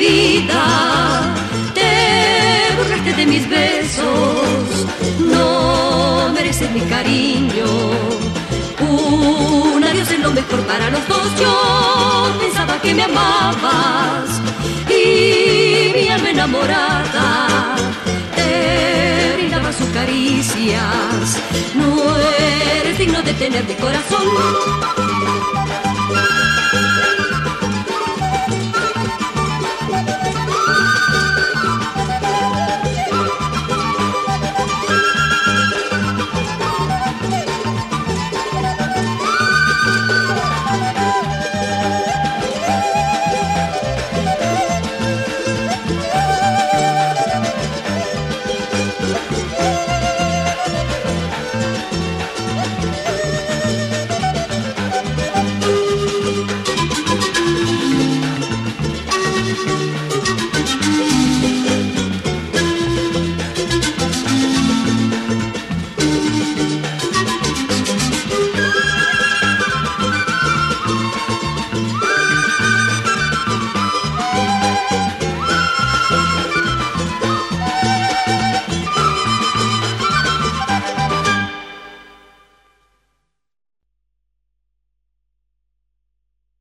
vida. Te burlaste de mis besos, no mereces mi cariño. Un adiós es lo mejor para los dos. Yo pensaba que me amabas y mi alma enamorada te brindaba sus caricias. No eres digno de tener mi corazón.